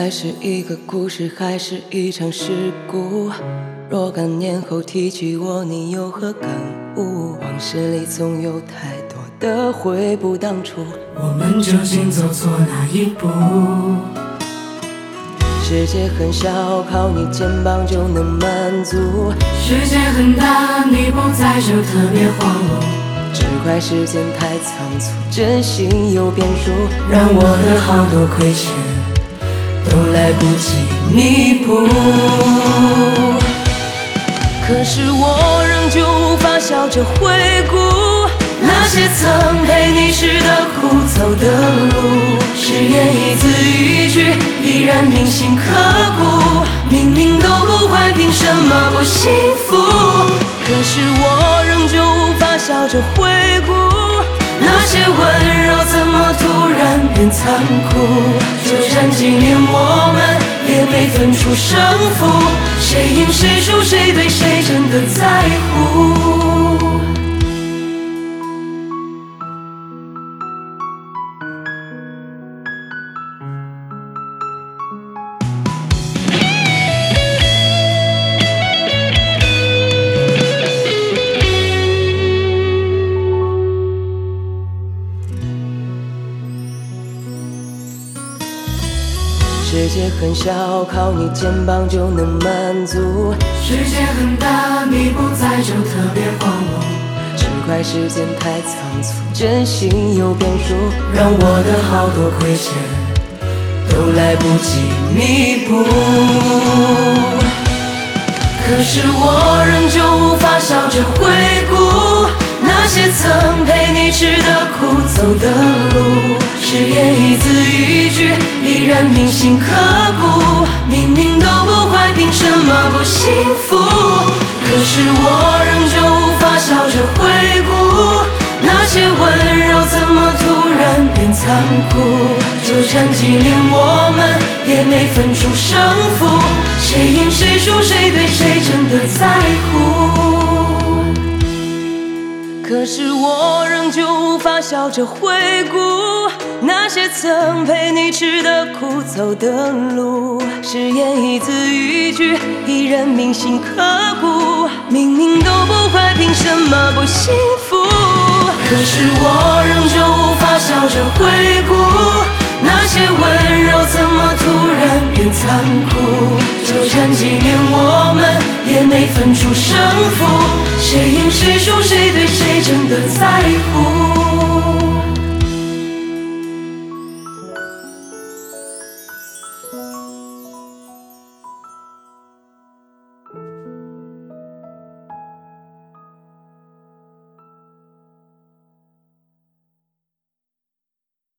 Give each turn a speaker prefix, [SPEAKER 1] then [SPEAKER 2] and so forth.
[SPEAKER 1] 来是一个故事，还是一场事故？若干年后提起我，你有何感悟？往事里总有太多的悔不当初，
[SPEAKER 2] 我们究竟走错哪一步？
[SPEAKER 1] 世界很小，靠你肩膀就能满足。
[SPEAKER 2] 世界很大，你不在就特别慌碌。
[SPEAKER 1] 只怪时间太仓促，真心有变数，
[SPEAKER 2] 让我的好多亏欠都来不及弥补。
[SPEAKER 1] 可是我仍旧无法笑着回顾
[SPEAKER 2] 那些曾陪你时的苦走的路，誓言一字一句依然铭心刻骨。明明都不坏，凭什么不幸福？
[SPEAKER 1] 可是我仍旧无法笑着回顾
[SPEAKER 2] 那些温柔怎么突然变残酷？就算几年我们也没分出胜负，谁赢谁输，谁对谁真的在乎？
[SPEAKER 1] 世界很小，靠你肩膀就能满足。
[SPEAKER 2] 世界很大，你不在就特别慌碌。
[SPEAKER 1] 只怪时间太仓促，真心有变数，
[SPEAKER 2] 让我的好多亏欠都来不及弥补。可是我仍旧无法笑着回顾那些曾陪你吃的苦走的路，誓言一字一句依然铭心刻骨。明明都不坏，凭什么不幸福？可是我仍旧无法笑着回顾那些温柔怎么突然变残酷？纠缠几年我们也没分出胜负，谁赢谁输，谁对谁真的在乎？
[SPEAKER 1] 可是我仍旧无法笑着回顾那些曾陪你吃的苦走的路，誓言一字一句依然铭心刻骨。明明都不坏，凭什么不幸福？
[SPEAKER 2] 可是我仍旧无法笑着回顾那些温柔怎么突然变残酷？纠缠几年我们也没分出胜负，谁赢谁输，谁对谁真的在乎？